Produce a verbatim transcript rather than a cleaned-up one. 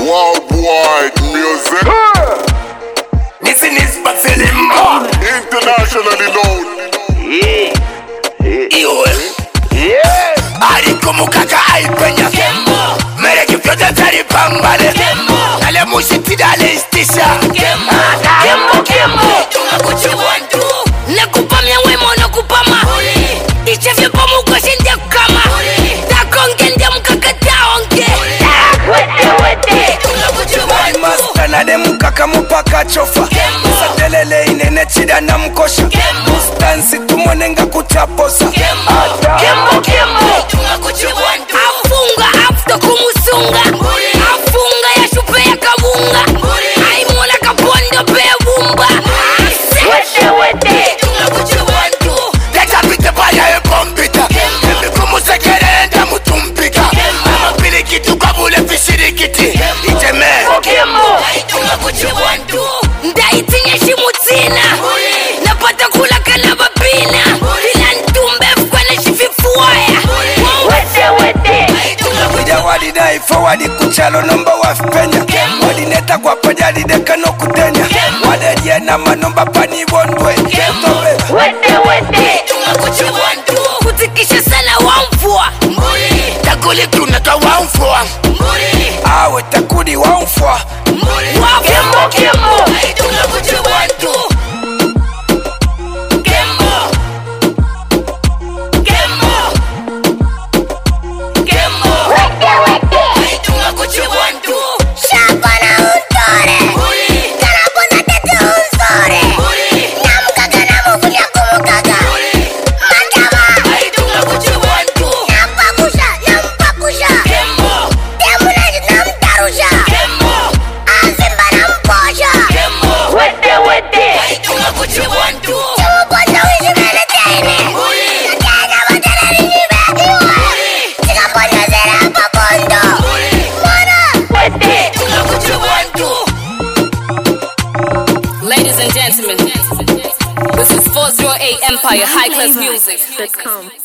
Worldwide music. This is Film. Internationally known. Yeah. Iwe. Yeah. Aliko mukaka aipenya. Mere kifyote tari pambale. Nale mushiti dale istisha. Kembo kembo. Tunakuchi wantu. Nakupa miawemo nakupama. Ichevye pamu kwa shinde kama. Takonge ndia mukaka taonge. Wete wete. Tunakuchi wantu. Master na de mukaka mupaka chofa. Satelele inene chida na mkosha. Mustansi tumonenga kutaposa. Kembo kembo. Tunakuchi wantu. Afunga after kumusunga. Afunga ya shupe ya kabunga. Aimona kapondo pe bumba. Wete wete. Tunakuchi wantu. Leta pite baya e bombita. Kembi kumusekere enda mutumpika. Ama pili kitu kabule fishirikiti. Iteme. Kembo. Tunakuchi wantu. Ndaitinye shimutina. Napata kula kana babina. Ila ntumbe fukwane shififuaya. Wete wete. Wida wadi dai forward kuchalo nomba wafipenya. Wadi neta kwa pajali deka no kutenya. Wade die na manomba pani wondwe. Wete wete. Tunakuchi wantu. Kutikisha sana wamfua. Takuli tunata wamfua. Awe takudi wamfua. Kembo kembo. Tunakuchi wantu. Kembo. Kembo. Kembo. Wete wete. Tunakuchi wantu. Shapa na untore. Karapona tete unsore. Namukaga namufunya kumukaga. Mandama. Tunakuchi wantu. Nampakusha nampakusha. Kembo. Temunaji namtarusha. Kembo. Azimba namposha. Kembo. Wete wete. Tunakuchi wantu. Tumupota wishi mele teine. Nakena watana rinjibe. Tikaponya zera papondo. Mwana. Wete. Tunakuchi wantu. Ladies and gentlemen, this is four oh eight Empire High Class Music.